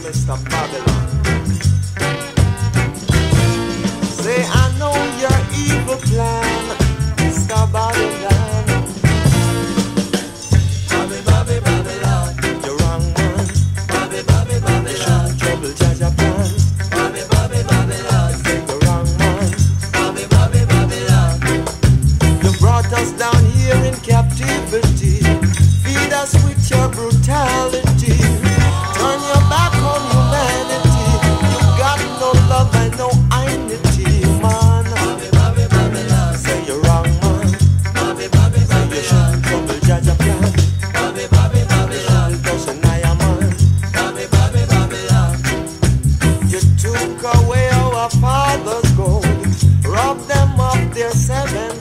Mr. Babylon. Say, I know your evil plan, Mr. Babylon. Bobby, Bobby, Babylon. You're wrong, man. Bobby, Bobby, Babylon. Trouble, Jaja plan. Bobby, Bobby, Babylon. You're wrong, man. Bobby, Bobby, Babylon. You brought us down here in captivity. Feed us with your brutality. Turn your back on humanity. You got no love and no identity, man. Bobby, Bobby, Babylon. Say you're wrong, man. Bobby, Bobby, Babylon. Trouble, Jaja plan. Bobby, Bobby, Babylon. Doesn't I, man. Bobby, Bobby, Babylon. You took away our fathers' gold, robbed them of their 7